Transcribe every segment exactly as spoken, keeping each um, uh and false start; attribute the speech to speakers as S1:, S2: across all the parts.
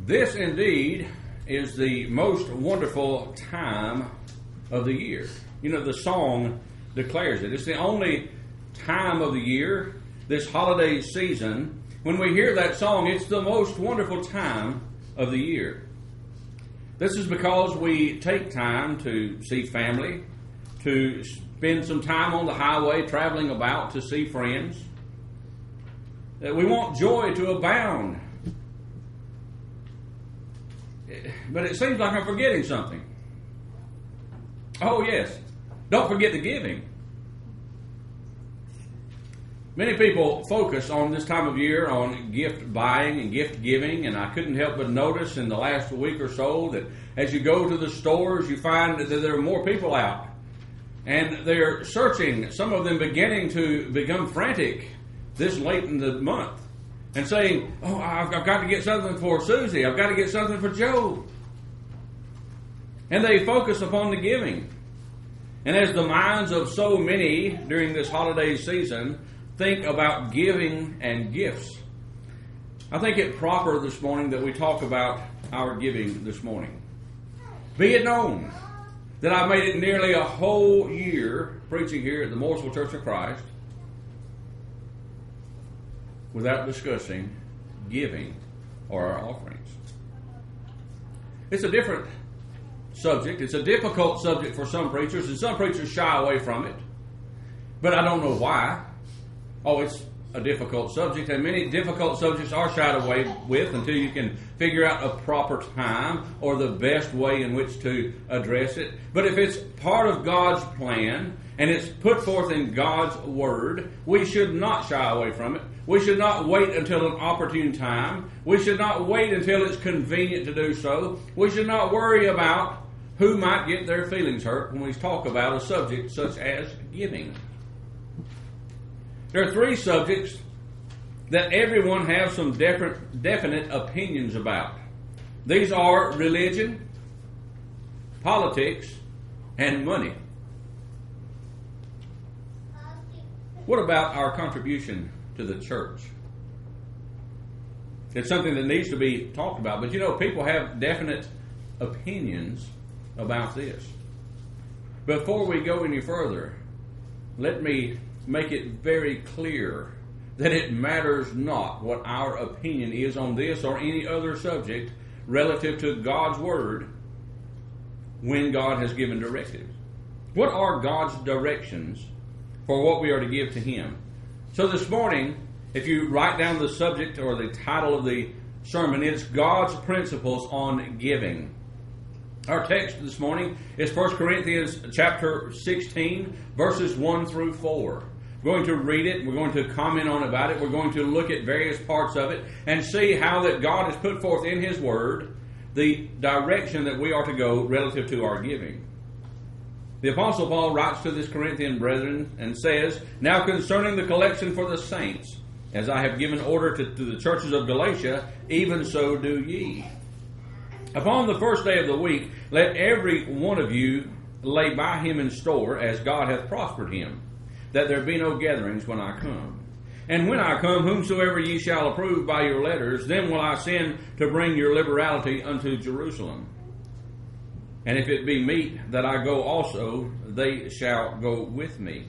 S1: This indeed is the most wonderful time of the year. You know, the song declares it. It's the only time of the year, this holiday season, when we hear that song, it's the most wonderful time of the year. This is because we take time to see family, to spend some time on the highway traveling about to see friends. That we want joy to abound. But it seems like I'm forgetting something. Oh, yes. Don't forget the giving. Many people focus on this time of year on gift buying and gift giving, and I couldn't help but notice in the last week or so that as you go to the stores, you find that there are more people out. And they're searching, some of them beginning to become frantic this late in the month, and saying, oh, I've, I've got to get something for Susie, I've got to get something for Joe. And they focus upon the giving. And as the minds of so many during this holiday season think about giving and gifts, I think it proper this morning that we talk about our giving this morning. Be it known that I've made it nearly a whole year preaching here at the Mooresville Church of Christ without discussing giving or our offerings. It's a different subject. It's a difficult subject for some preachers, and some preachers shy away from it. But I don't know why. Oh, it's a difficult subject, and many difficult subjects are shied away with until you can figure out a proper time or the best way in which to address it. But if it's part of God's plan and it's put forth in God's Word, we should not shy away from it. We should not wait until an opportune time. We should not wait until it's convenient to do so. We should not worry about who might get their feelings hurt when we talk about a subject such as giving. There are three subjects that everyone has some different, definite opinions about. These are religion, politics, and money. What about our contribution to the church? It's something that needs to be talked about. But you know, people have definite opinions about this. Before we go any further, let me make it very clear that it matters not what our opinion is on this or any other subject relative to God's Word when God has given directives. What are God's directions for what we are to give to Him? So this morning, if you write down the subject or the title of the sermon, it's God's Principles on Giving. Our text this morning is First Corinthians chapter sixteen, verses one through four. We're going to read it, we're going to comment on about it, we're going to look at various parts of it and see how that God has put forth in His Word the direction that we are to go relative to our giving. The Apostle Paul writes to this Corinthian brethren and says, now concerning the collection for the saints, as I have given order to, to the churches of Galatia, even so do ye. Upon the first day of the week, let every one of you lay by him in store, as God hath prospered him, that there be no gatherings when I come. And when I come, whomsoever ye shall approve by your letters, then will I send to bring your liberality unto Jerusalem. And if it be meet that I go also, they shall go with me.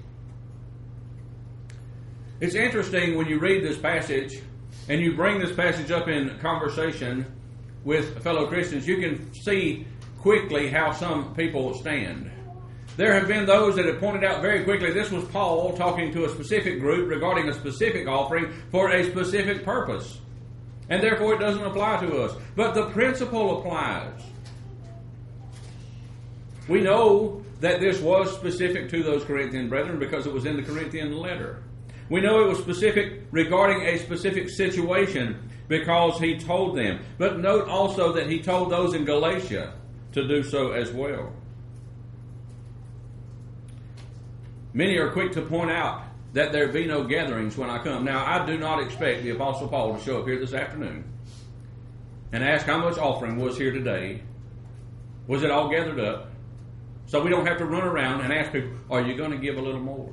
S1: It's interesting when you read this passage and you bring this passage up in conversation with fellow Christians, you can see quickly how some people stand. There have been those that have pointed out very quickly this was Paul talking to a specific group regarding a specific offering for a specific purpose. And therefore it doesn't apply to us. But the principle applies. We know that this was specific to those Corinthian brethren because it was in the Corinthian letter. We know it was specific regarding a specific situation because he told them. But note also that he told those in Galatia to do so as well. Many are quick to point out that there be no gatherings when I come. Now, I do not expect the Apostle Paul to show up here this afternoon and ask how much offering was here today. Was it all gathered up? So we don't have to run around and ask people, are you going to give a little more?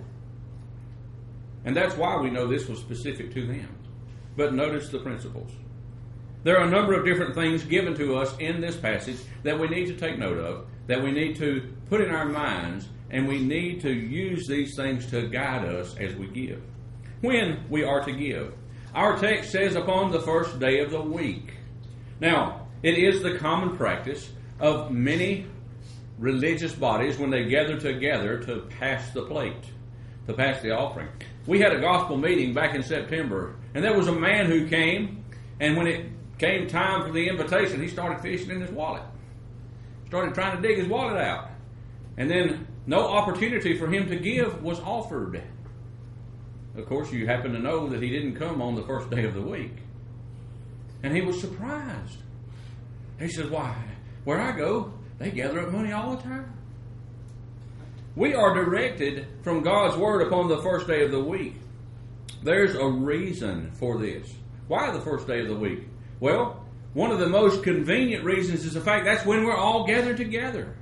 S1: And that's why we know this was specific to them. But notice the principles. There are a number of different things given to us in this passage that we need to take note of, that we need to put in our minds, and we need to use these things to guide us as we give. When we are to give. Our text says upon the first day of the week. Now, it is the common practice of many religious bodies when they gather together to pass the plate, to pass the offering. We had a gospel meeting back in September, and there was a man who came, and when it came time for the invitation, he started fishing in his wallet. Started trying to dig his wallet out. And then no opportunity for him to give was offered. Of course, you happen to know that he didn't come on the first day of the week. And he was surprised. He said, why, where I go, they gather up money all the time. We are directed from God's Word upon the first day of the week. There's a reason for this. Why the first day of the week? Well, one of the most convenient reasons is the fact that's when we're all gathered together.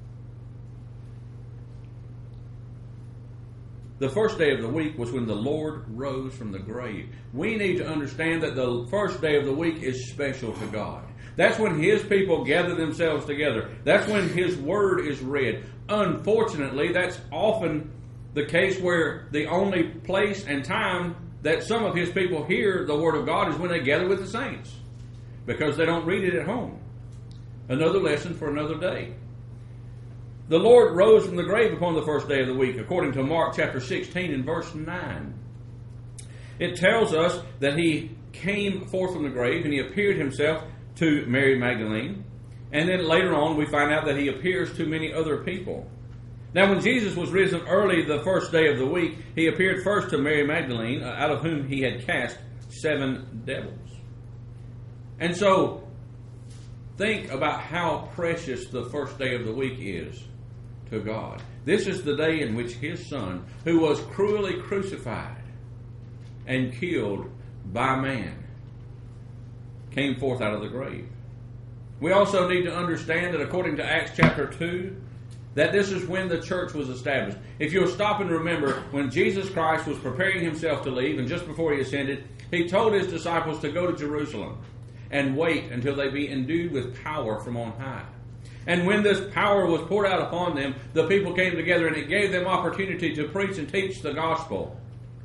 S1: The first day of the week was when the Lord rose from the grave. We need to understand that the first day of the week is special to God. That's when His people gather themselves together. That's when His Word is read. Unfortunately, that's often the case where the only place and time that some of His people hear the Word of God is when they gather with the saints, because they don't read it at home. Another lesson for another day. The Lord rose from the grave upon the first day of the week, according to Mark chapter sixteen and verse nine. It tells us that He came forth from the grave and He appeared Himself to Mary Magdalene. And then later on we find out that He appears to many other people. Now when Jesus was risen early the first day of the week, He appeared first to Mary Magdalene, out of whom He had cast seven devils. And so, think about how precious the first day of the week is to God. This is the day in which His Son, who was cruelly crucified and killed by man, came forth out of the grave. We also need to understand that according to Acts chapter two, that this is when the church was established. If you'll stop and remember, when Jesus Christ was preparing Himself to leave, and just before He ascended, He told His disciples to go to Jerusalem and wait until they be endued with power from on high. And when this power was poured out upon them, the people came together and it gave them opportunity to preach and teach the gospel.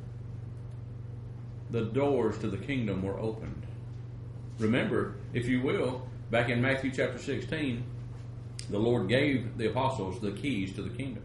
S1: The doors to the kingdom were opened. Remember, if you will, back in Matthew chapter sixteen, the Lord gave the apostles the keys to the kingdom.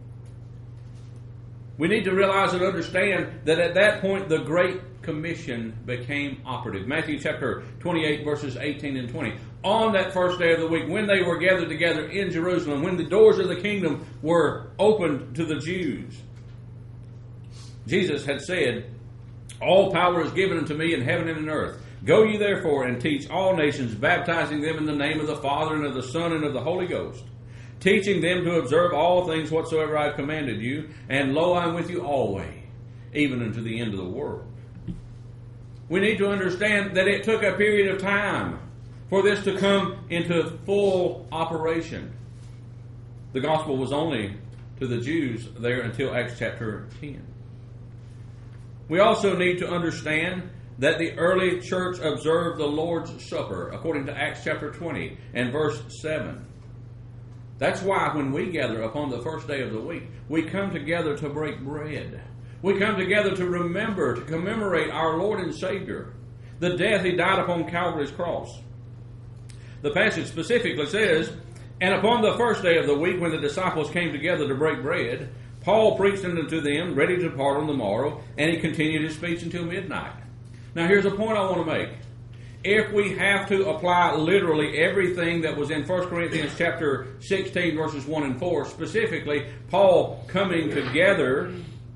S1: We need to realize and understand that at that point the Great Commission became operative. Matthew chapter twenty-eight, verses eighteen and twenty. On that first day of the week, when they were gathered together in Jerusalem, when the doors of the kingdom were opened to the Jews, Jesus had said, all power is given unto me in heaven and in earth. Go ye therefore and teach all nations, baptizing them in the name of the Father and of the Son and of the Holy Ghost, teaching them to observe all things whatsoever I have commanded you, and lo, I am with you always, even unto the end of the world. We need to understand that it took a period of time for this to come into full operation. The gospel was only to the Jews there until Acts chapter ten. We also need to understand that the early church observed the Lord's Supper, according to Acts chapter twenty and verse seven. That's why when we gather upon the first day of the week, we come together to break bread. We come together to remember, to commemorate our Lord and Savior, the death He died upon Calvary's cross. The passage specifically says, and upon the first day of the week, when the disciples came together to break bread, Paul preached unto them, ready to depart on the morrow, and he continued his speech until midnight. Now here's a point I want to make. If we have to apply literally everything that was in First Corinthians chapter sixteen, verses one and four, specifically Paul coming together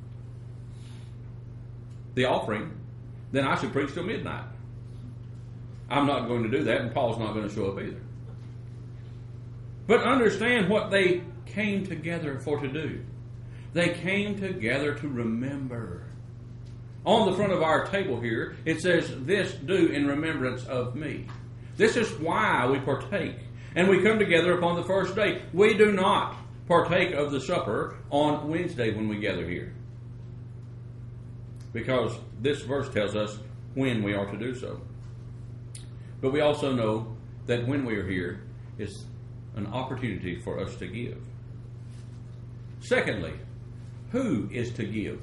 S1: the offering, then I should preach till midnight. I'm not going to do that, and Paul's not going to show up either. But understand what they came together for to do. They came together to remember. On the front of our table here, it says, this do in remembrance of me. This is why we partake. And we come together upon the first day. We do not partake of the supper on Wednesday when we gather here, because this verse tells us when we are to do so. But we also know that when we are here, it's an opportunity for us to give. Secondly, who is to give?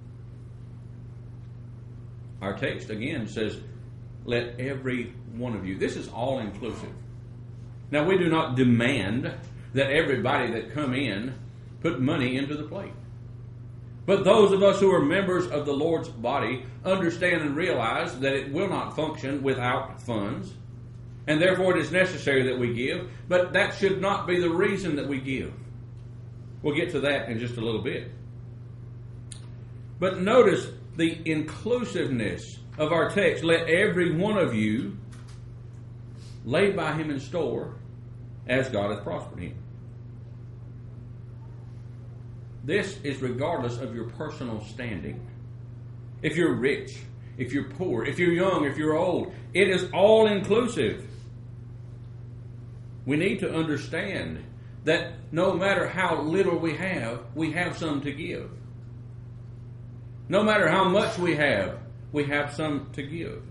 S1: Our text again says, let every one of you. This is all inclusive. Now, we do not demand that everybody that come in put money into the plate. But those of us who are members of the Lord's body understand and realize that it will not function without funds, and therefore it is necessary that we give, but that should not be the reason that we give. We'll get to that in just a little bit. But notice the inclusiveness of our text. Let every one of you lay by him in store as God hath prospered him. This is regardless of your personal standing. If you're rich, if you're poor, if you're young, if you're old, it is all inclusive. We need to understand that no matter how little we have, we have some to give. No matter how much we have, we have some to give.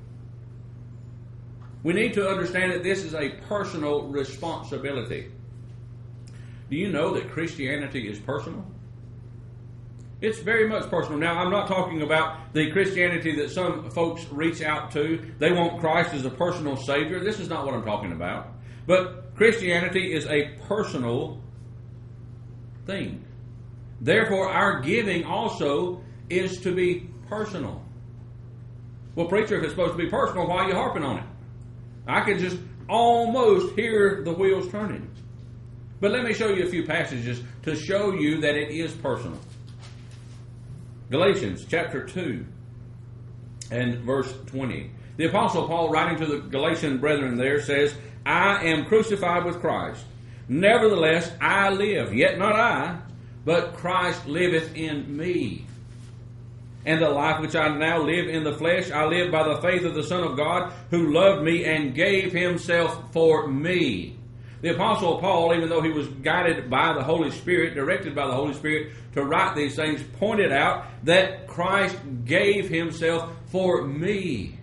S1: We need to understand that this is a personal responsibility. Do you know that Christianity is personal? It's very much personal. Now, I'm not talking about the Christianity that some folks reach out to. They want Christ as a personal Savior. This is not what I'm talking about. But Christianity is a personal thing. Therefore, our giving also is to be personal. Well, preacher, if it's supposed to be personal, why are you harping on it? I can just almost hear the wheels turning. But let me show you a few passages to show you that it is personal. Galatians chapter two and verse twenty. The Apostle Paul, writing to the Galatian brethren there, says, I am crucified with Christ. Nevertheless, I live, yet not I, but Christ liveth in me. And the life which I now live in the flesh, I live by the faith of the Son of God, who loved me and gave himself for me. The Apostle Paul, even though he was guided by the Holy Spirit, directed by the Holy Spirit to write these things, pointed out that Christ gave himself for me.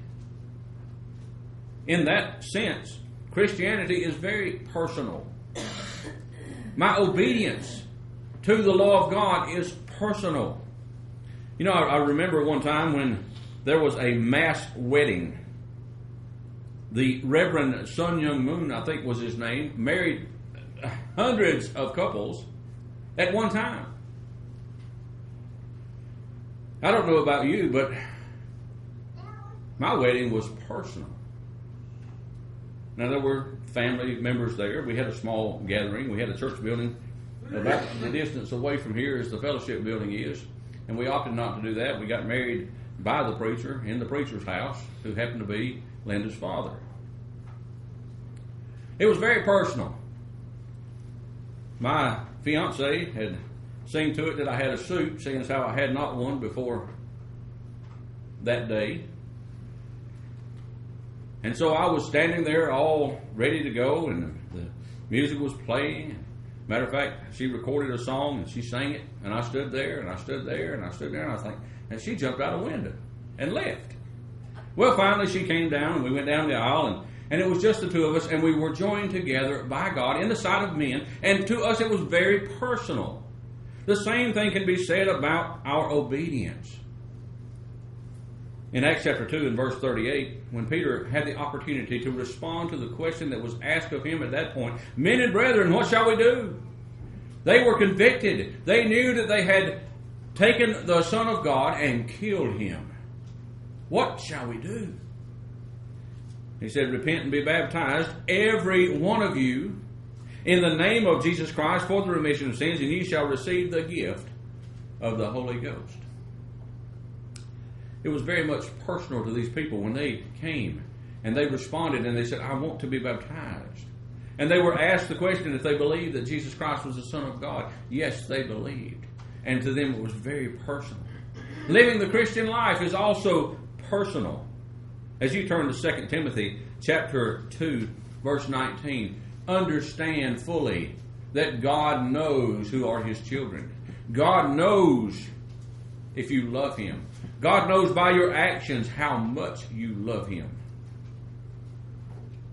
S1: In that sense, Christianity is very personal. My obedience to the law of God is personal. You know, I, I remember one time when there was a mass wedding. The Reverend Sun Young Moon, I think was his name, married hundreds of couples at one time. I don't know about you, but my wedding was personal. Now, there were family members there. We had a small gathering. We had a church building about the distance away from here as the fellowship building is. And we opted not to do that. We got married by the preacher in the preacher's house, who happened to be Linda's father. It was very personal. My fiance had seen to it that I had a suit, seeing as how I had not one before that day. And so I was standing there all ready to go, and the music was playing. Matter of fact, she recorded a song and she sang it, and I stood there and I stood there and I stood there and I think, and she jumped out a window and left. Well, finally she came down and we went down the aisle, and, and it was just the two of us, and we were joined together by God in the sight of men, and to us it was very personal. The same thing can be said about our obedience. In Acts chapter two and verse thirty-eight, when Peter had the opportunity to respond to the question that was asked of him at that point, men and brethren, what shall we do? They were convicted. They knew that they had taken the Son of God and killed him. What shall we do? He said, repent and be baptized, every one of you, in the name of Jesus Christ for the remission of sins, and ye shall receive the gift of the Holy Ghost. It was very much personal to these people when they came and they responded and they said, I want to be baptized. And they were asked the question if they believed that Jesus Christ was the Son of God. Yes, they believed. And to them it was very personal. Living the Christian life is also personal. As you turn to Second Timothy chapter two, verse nineteen, understand fully that God knows who are his children. God knows if you love him. God knows by your actions how much you love him.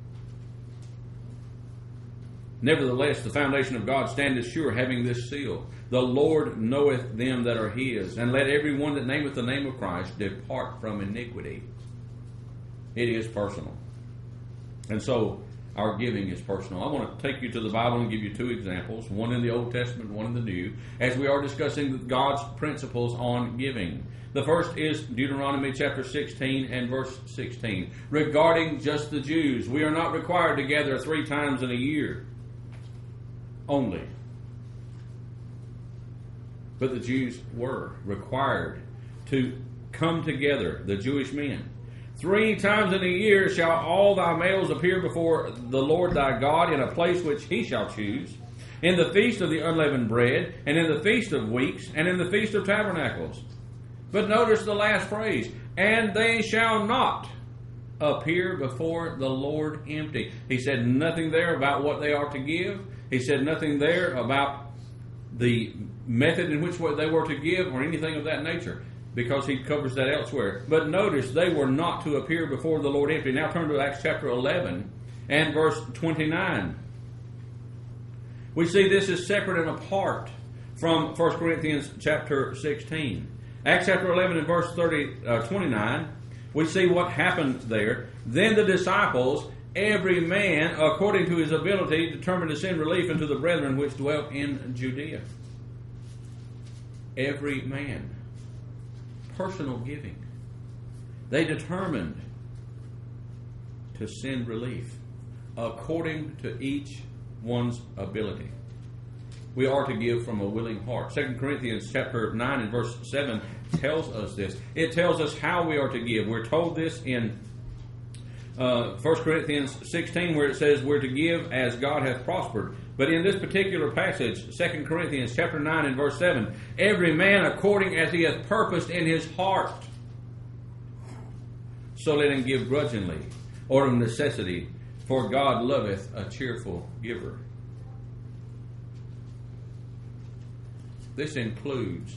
S1: Nevertheless, the foundation of God standeth sure, having this seal: The Lord knoweth them that are his. And let every one that nameth the name of Christ depart from iniquity. It is personal. And so, our giving is personal. I want to take you to the Bible and give you two examples, one in the Old Testament, one in the New, as we are discussing God's principles on giving. The first is Deuteronomy chapter sixteen and verse sixteen. Regarding just the Jews, we are not required to gather three times in a year only. But the Jews were required to come together, the Jewish men. Three times in a year shall all thy males appear before the Lord thy God in a place which he shall choose, in the feast of the unleavened bread, and in the feast of weeks, and in the feast of tabernacles. But notice the last phrase, and they shall not appear before the Lord empty. He said nothing there about what they are to give. He said nothing there about the method in which they were to give or anything of that nature, because he covers that elsewhere. But notice they were not to appear before the Lord empty. Now turn to Acts chapter eleven and verse twenty-nine. We see this is separate and apart from First Corinthians chapter sixteen. Acts chapter eleven and verse thirty, uh, twenty-nine, we see what happened there. Then the disciples, every man according to his ability, determined to send relief unto the brethren which dwelt in Judea. Every man. Personal giving. They determined to send relief according to each one's ability. We are to give from a willing heart. Second Corinthians chapter nine and verse seven tells us this. It tells us how we are to give. We're told this in uh, First Corinthians sixteen, where it says we're to give as God hath prospered. But in this particular passage, Second Corinthians chapter nine and verse seven, every man according as he hath purposed in his heart, so let him give grudgingly, or of necessity, for God loveth a cheerful giver. This includes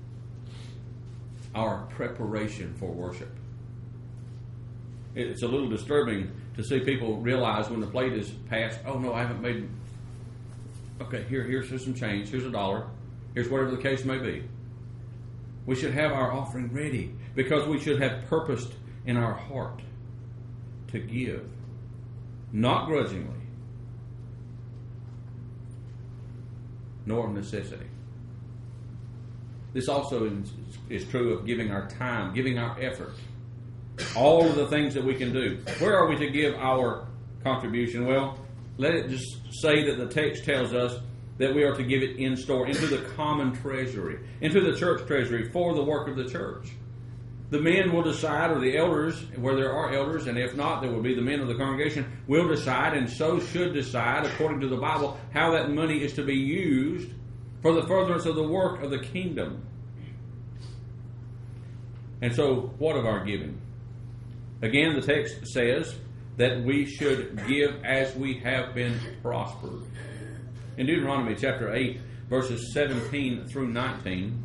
S1: our preparation for worship. It's a little disturbing to see people realize when the plate is passed, oh no, I haven't made... Okay, here, here's, here's some change. Here's a dollar. Here's whatever the case may be. We should have our offering ready because we should have purposed in our heart to give, not grudgingly, nor of necessity. This also is, is true of giving our time, giving our effort, all of the things that we can do. Where are we to give our contribution? Well, let it just say that the text tells us that we are to give it in store, into the common treasury, into the church treasury for the work of the church. The men will decide, or the elders, where there are elders, and if not, there will be the men of the congregation, will decide, and so should decide, according to the Bible, how that money is to be used for the furtherance of the work of the kingdom. And so, what of our giving? Again, the text says that we should give as we have been prospered. In Deuteronomy chapter eight, verses seventeen through nineteen,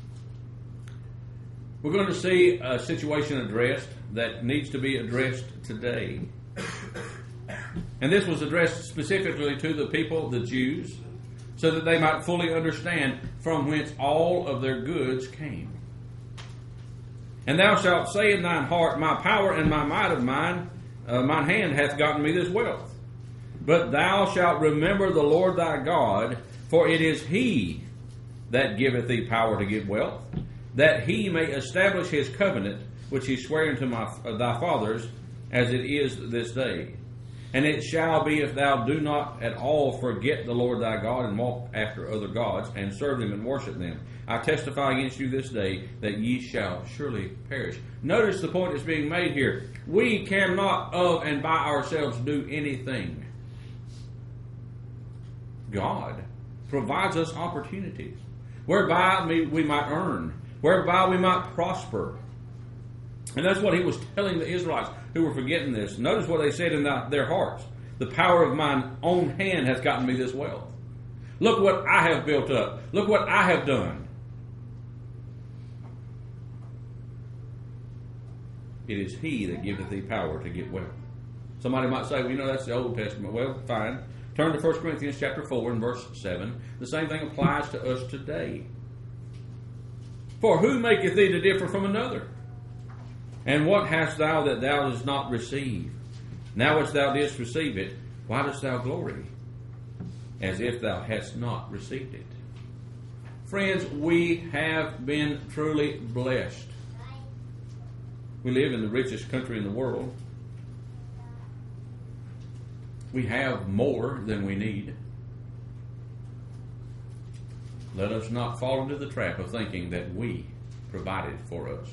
S1: we're going to see a situation addressed that needs to be addressed today. And this was addressed specifically to the people, the Jews, so that they might fully understand from whence all of their goods came. And thou shalt say in thine heart, my power and my might of mine, uh, mine hand hath gotten me this wealth. But thou shalt remember the Lord thy God, for it is he that giveth thee power to get wealth, that he may establish his covenant, which he sware unto my, uh, thy fathers, as it is this day. And it shall be, if thou do not at all forget the Lord thy God, and walk after other gods, and serve them and worship them, I testify against you this day, that ye shall surely perish. Notice the point that's being made here. We cannot of and by ourselves do anything. God provides us opportunities whereby we might earn, whereby we might prosper. And that's what he was telling the Israelites who were forgetting this. Notice what they said in their hearts. The power of mine own hand hath gotten me this wealth. Look what I have built up. Look what I have done. It is he that giveth thee power to get wealth. Somebody might say, well, you know, that's the Old Testament. Well, fine. Turn to First Corinthians chapter four and verse seven. The same thing applies to us today. For who maketh thee to differ from another? And what hast thou that thou dost not receive? Now as thou didst receive it, why dost thou glory? As if thou hadst not received it. Friends, we have been truly blessed. We live in the richest country in the world. We have more than we need. Let us not fall into the trap of thinking that we provided for us.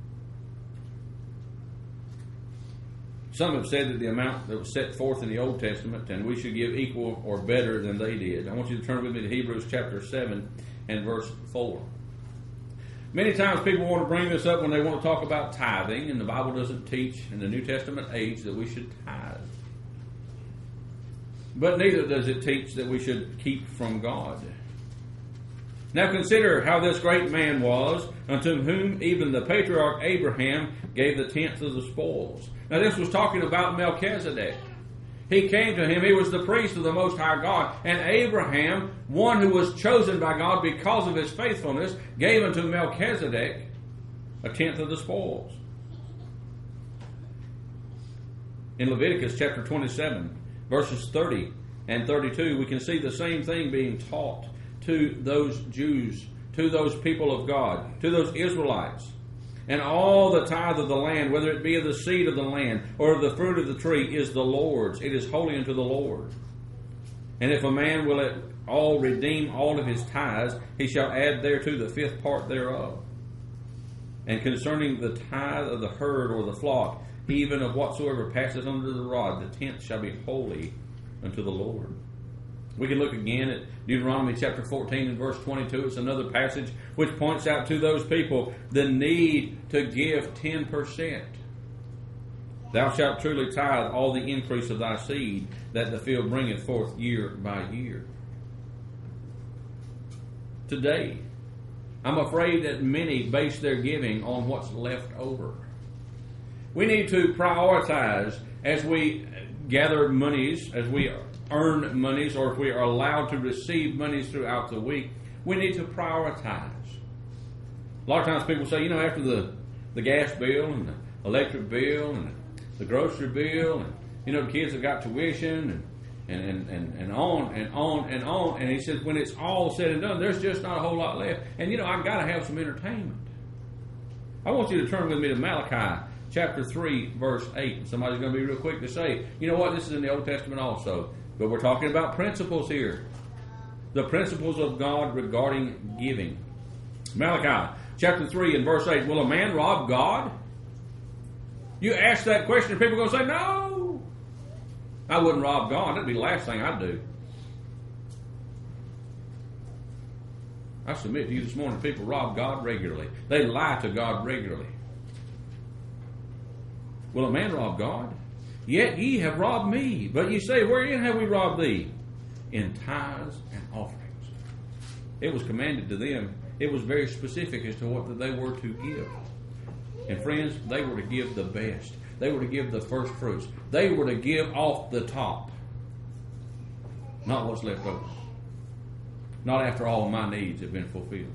S1: Some have said that the amount that was set forth in the Old Testament, and we should give equal or better than they did. I want you to turn with me to Hebrews chapter seven and verse four. Many times people want to bring this up when they want to talk about tithing, and the Bible doesn't teach in the New Testament age that we should tithe. But neither does it teach that we should keep from God. Now consider how this great man was, unto whom even the patriarch Abraham gave the tenth of the spoils. Now this was talking about Melchizedek. He came to him, he was the priest of the Most High God. And Abraham, one who was chosen by God because of his faithfulness, gave unto Melchizedek a tenth of the spoils. In Leviticus chapter twenty-seven, verses thirty and thirty-two, we can see the same thing being taught to those Jews, to those people of God, to those Israelites. And all the tithe of the land, whether it be of the seed of the land or of the fruit of the tree, is the Lord's. It is holy unto the Lord. And if a man will at all redeem all of his tithes, he shall add thereto the fifth part thereof. And concerning the tithe of the herd or the flock, even of whatsoever passeth under the rod, the tenth shall be holy unto the Lord. We can look again at Deuteronomy chapter fourteen and verse twenty-two. It's another passage which points out to those people the need to give ten percent. Thou shalt truly tithe all the increase of thy seed, that the field bringeth forth year by year. Today, I'm afraid that many base their giving on what's left over. We need to prioritize as we gather monies, as we earn monies, or if we are allowed to receive monies throughout the week. We need to prioritize. A lot of times people say, you know, after the, the gas bill and the electric bill and the grocery bill, and, you know, the kids have got tuition and, and, and, and on and on and on. And he says, when it's all said and done, there's just not a whole lot left. And, you know, I've got to have some entertainment. I want you to turn with me to Malachi chapter three, verse eight. Somebody's going to be real quick to say, you know what, this is in the Old Testament also. But we're talking about principles here. The principles of God regarding giving. Malachi chapter three and verse eight. Will a man rob God? You ask that question and people are going to say, no. I wouldn't rob God. That'd be the last thing I'd do. I submit to you this morning, people rob God regularly. They lie to God regularly. Will a man rob God? Yet ye have robbed me. But ye say, wherein have we robbed thee? In tithes and offerings. It was commanded to them. It was very specific as to what they were to give. And friends, they were to give the best. They were to give the first fruits. They were to give off the top. Not what's left over. Not after all my needs have been fulfilled.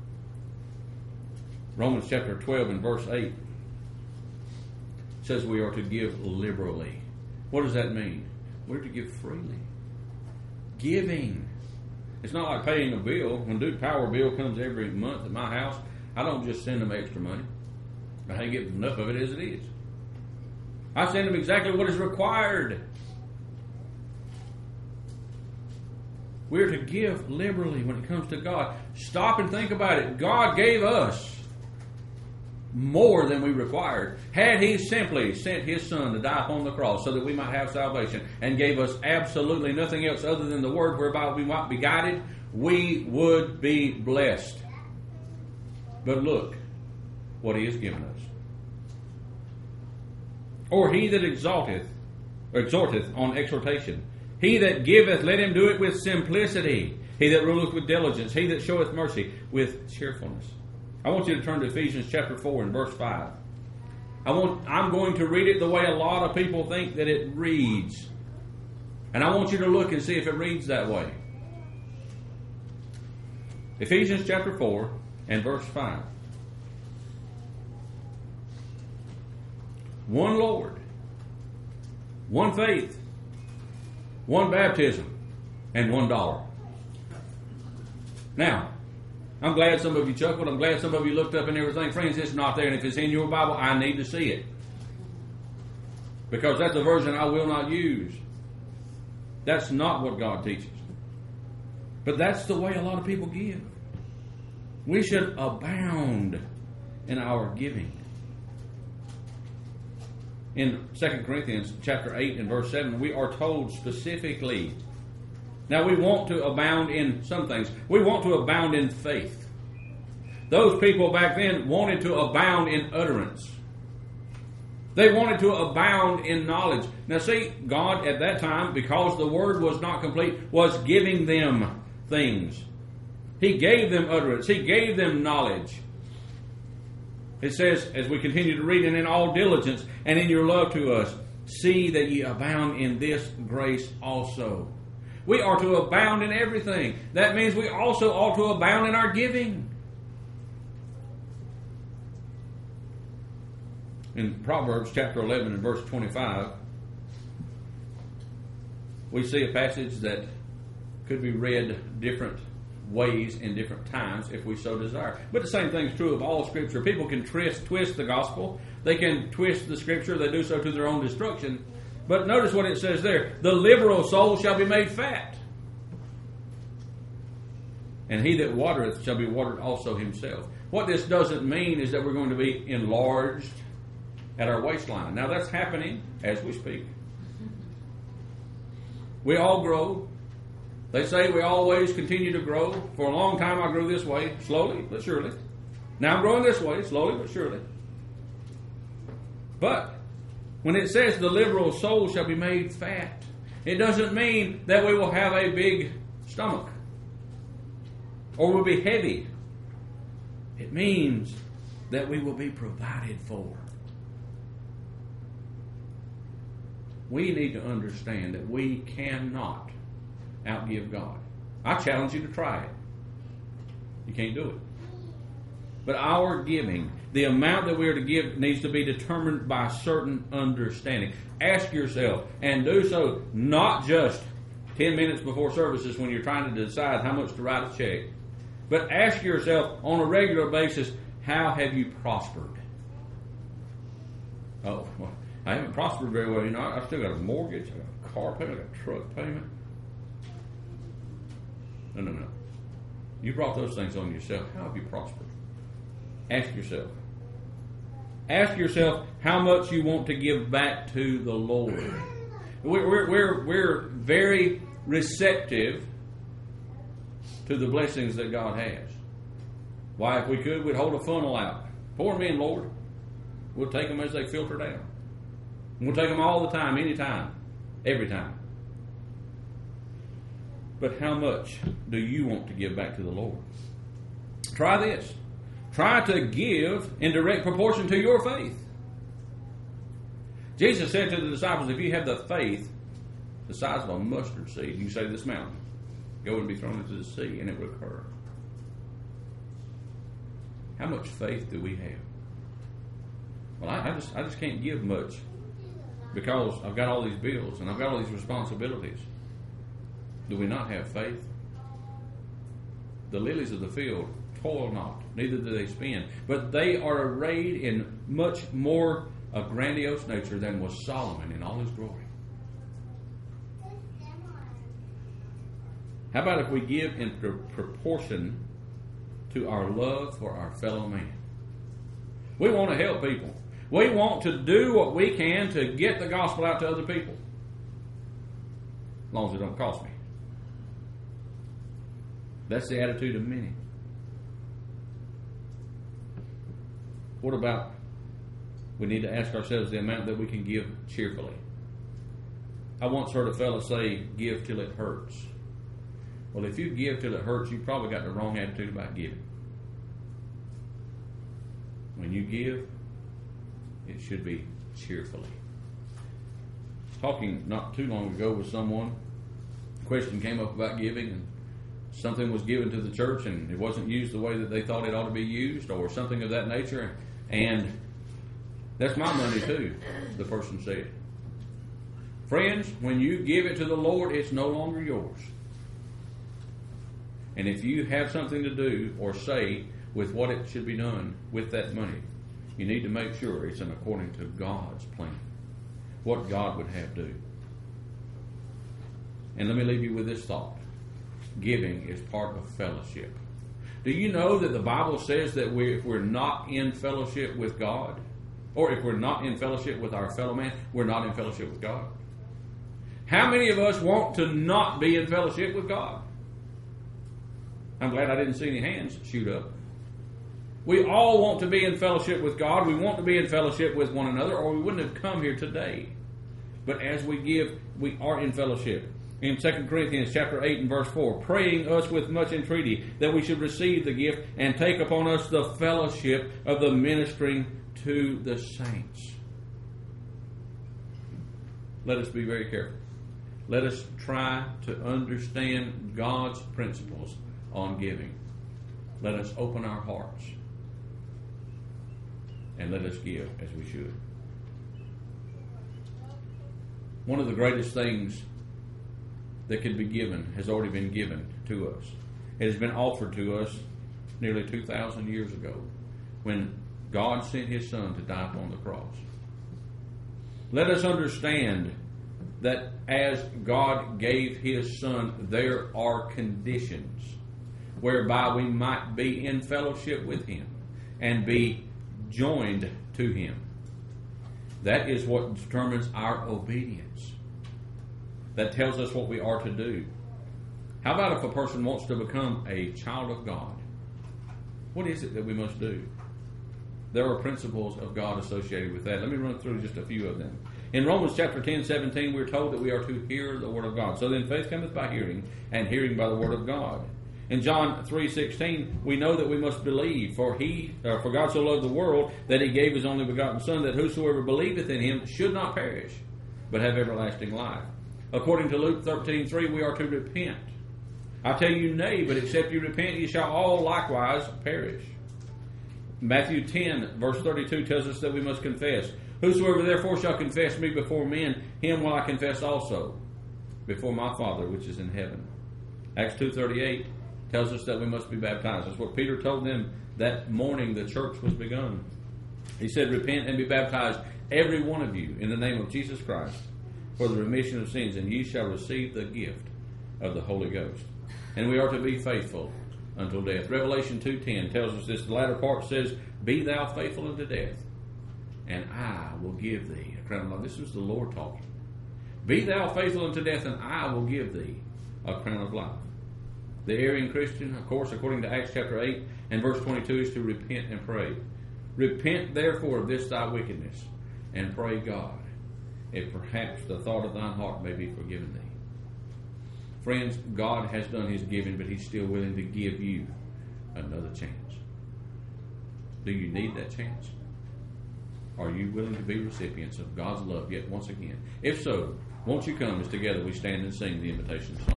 S1: Romans chapter twelve and verse eight says we are to give liberally. What does that mean? We're to give freely. Giving. It's not like paying a bill. When Duke Power bill comes every month at my house, I don't just send them extra money. I ain't getting enough of it as it is. I send them exactly what is required. We're to give liberally when it comes to God. Stop and think about it. God gave us more than we required. Had He simply sent His Son to die upon the cross so that we might have salvation, and gave us absolutely nothing else other than the Word whereby we might be guided, we would be blessed. But look what He has given us. Or he that exalteth, or exhorteth on exhortation. He that giveth, let him do it with simplicity. He that ruleth with diligence. He that showeth mercy with cheerfulness. I want you to turn to Ephesians chapter four and verse five. I want, I'm going to read it the way a lot of people think that it reads. And I want you to look and see if it reads that way. Ephesians chapter four and verse five. One Lord, one faith, one baptism, and one dollar. Now, I'm glad some of you chuckled. I'm glad some of you looked up and everything. Friends, it's not there. And if it's in your Bible, I need to see it. Because that's a version I will not use. That's not what God teaches. But that's the way a lot of people give. We should abound in our giving. In Second Corinthians chapter eight and verse seven, we are told specifically. Now we want to abound in some things. We want to abound in faith. Those people back then wanted to abound in utterance. They wanted to abound in knowledge. Now see, God at that time, because the word was not complete, was giving them things. He gave them utterance. He gave them knowledge. It says, as we continue to read, and in all diligence and in your love to us, see that ye abound in this grace also. We are to abound in everything. That means we also ought to abound in our giving. In Proverbs chapter eleven and verse twenty-five, we see a passage that could be read different ways in different times if we so desire. But the same thing is true of all Scripture. People can twist, twist the gospel. They can twist the Scripture. They do so to their own destruction. But notice what it says there. The liberal soul shall be made fat. And he that watereth shall be watered also himself. What this doesn't mean is that we're going to be enlarged at our waistline. Now that's happening as we speak. We all grow. They say we always continue to grow. For a long time I grew this way, slowly but surely. Now I'm growing this way, slowly but surely. But when it says the liberal soul shall be made fat, it doesn't mean that we will have a big stomach or will be heavy. It means that we will be provided for. We need to understand that we cannot outgive God. I challenge you to try it. You can't do it. But our giving, the amount that we are to give, needs to be determined by certain understanding. Ask yourself, and do so not just ten minutes before services when you're trying to decide how much to write a check, but ask yourself on a regular basis, how have you prospered? Oh, well, I haven't prospered very well. You know, I still got a mortgage, I got a car payment, I got a truck payment. No, no, no. You brought those things on yourself. How have you prospered? Ask yourself. Ask yourself how much you want to give back to the Lord. We're, we're, we're, we're very receptive to the blessings that God has. Why, if we could, we'd hold a funnel out. Pour them in, Lord. We'll take them as they filter down. We'll take them all the time, anytime, every time. But how much do you want to give back to the Lord? Try this. Try to give in direct proportion to your faith. Jesus said to the disciples, if you have the faith the size of a mustard seed, you say to this mountain, go and be thrown into the sea, and it will occur. How much faith do we have? Well, I, I just I just can't give much because I've got all these bills and I've got all these responsibilities. Do we not have faith? The lilies of the field toil not, neither do they spin, but they are arrayed in much more a grandiose nature than was Solomon in all his glory. How about if we give in pr- proportion to our love for our fellow man? We want to help people. We want to do what we can to get the gospel out to other people. As long as it don't cost me. That's the attitude of many. What about, we need to ask ourselves the amount that we can give cheerfully. I once heard a fellow say, give till it hurts. Well, if you give till it hurts, you've probably got the wrong attitude about giving. When you give, it should be cheerfully. talking not too long ago with someone. A question came up about giving, and something was given to the church and it wasn't used the way that they thought it ought to be used, or something of that nature. And that's my money too, the person said. Friends, when you give it to the Lord, it's no longer yours. And if you have something to do or say with what it should be done with that money, you need to make sure it's in according to God's plan, what God would have do. And let me leave you with this thought. Giving is part of fellowship. Do you know that the Bible says that we, if we're not in fellowship with God, or if we're not in fellowship with our fellow man, we're not in fellowship with God? How many of us want to not be in fellowship with God? I'm glad I didn't see any hands shoot up. We all want to be in fellowship with God. We want to be in fellowship with one another, or we wouldn't have come here today. But as we give, we are in fellowship. In Second Corinthians chapter eight and verse four, praying us with much entreaty that we should receive the gift and take upon us the fellowship of the ministering to the saints. Let us be very careful. Let us try to understand God's principles on giving. Let us open our hearts and let us give as we should. One of the greatest things that could be given has already been given to us. It has been offered to us nearly two thousand years ago when God sent His Son to die upon the cross. Let us understand that as God gave His Son, there are conditions whereby we might be in fellowship with Him and be joined to Him. That is what determines our obedience. That tells us what we are to do. How about if a person wants to become a child of God? What is it that we must do? There are principles of God associated with that. Let me run through just a few of them. In Romans chapter ten, seventeen, we're told that we are to hear the word of God. So then faith cometh by hearing, and hearing by the word of God. In John three sixteen, we know that we must believe, for he, uh, for God so loved the world that He gave His only begotten Son, that whosoever believeth in Him should not perish, but have everlasting life. According to Luke thirteen three, we are to repent. I tell you, nay, but except you repent, ye shall all likewise perish. Matthew ten, verse thirty-two tells us that we must confess. Whosoever therefore shall confess me before men, him will I confess also before my Father which is in heaven. Acts two thirty-eight tells us that we must be baptized. That's what Peter told them that morning the church was begun. He said, repent and be baptized, every one of you, in the name of Jesus Christ, for the remission of sins, and ye shall receive the gift of the Holy Ghost. And we are to be faithful until death. Revelation two ten tells us this. The latter part says, be thou faithful unto death, and I will give thee a crown of life. This was the Lord talking. Be thou faithful unto death, and I will give thee a crown of life. The erring Christian, of course, according to Acts chapter eight and verse twenty-two, is to repent and pray. Repent therefore of this thy wickedness, and pray God, if perhaps the thought of thine heart may be forgiven thee. Friends, God has done His giving, but He's still willing to give you another chance. Do you need that chance? Are you willing to be recipients of God's love yet once again? If so, won't you come as together we stand and sing the invitation song?